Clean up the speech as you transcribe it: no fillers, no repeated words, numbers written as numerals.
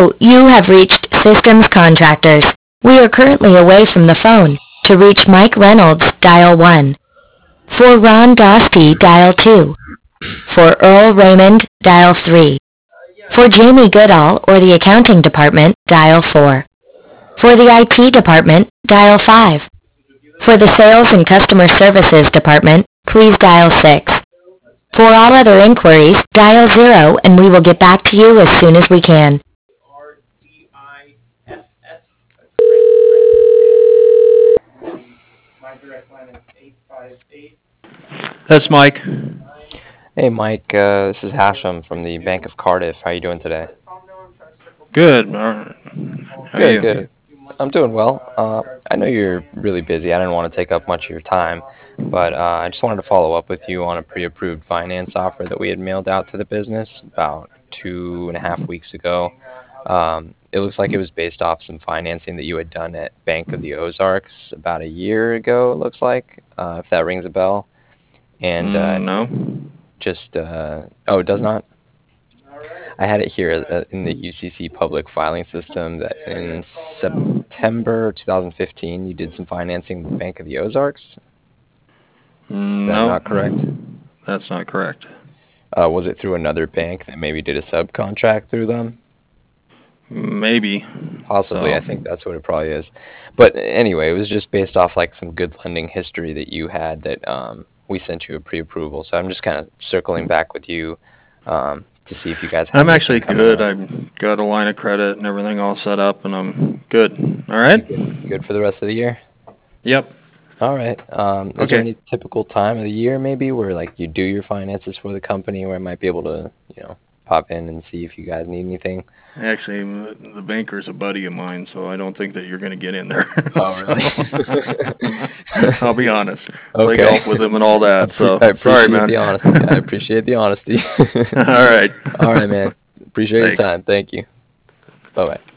Hello, you have reached Systems Contractors. We are currently away from the phone. To reach Mike Reynolds, dial 1. For Ron Dostey, dial 2. For Earl Raymond, dial 3. For Jamie Goodall or the accounting department, dial 4. For the IT department, dial 5. For the sales and customer services department, please dial 6. For all other inquiries, dial 0 and we will get back to you as soon as we can. That's Mike. Hey Mike, this is Hashem from the Bank of Cardiff. How you doing today? Good. How are Good, you? good. I'm doing well. I know you're really busy. I didn't want to take up much of your time, but I just wanted to follow up with you on a pre-approved finance offer that we had mailed out to the business about 2.5 weeks ago. It looks like it was based off some financing that you had done at Bank of the Ozarks about a year ago, it looks like, if that rings a bell. And No. oh, it does not? I had it here in the UCC public filing system that in September 2015 you did some financing with Bank of the Ozarks. Is that No. not correct? That's not correct. Was it through another bank that maybe did a subcontract through them? Maybe. Possibly. So, I think that's what it probably is. But anyway, it was just based off like some good lending history that you had that we sent you a pre-approval. So I'm just kind of circling back with you to see if you guys have I'm actually anything coming good. up. I've got a line of credit and everything all set up, and I'm good. All right? You good for the rest of the year? Yep. All right. Is there Okay. any typical time of the year maybe where like you do your finances for the company where I might be able to, pop in and see if you guys need anything? Actually, the banker's a buddy of mine, so I don't think that you're going to get in there. Oh, really? I'll be honest. Play Okay. golf with him and all that. So I sorry, appreciate man. the honesty. I appreciate the honesty. All right. All right, man. Appreciate your Thanks. time. Thank you. Bye-bye.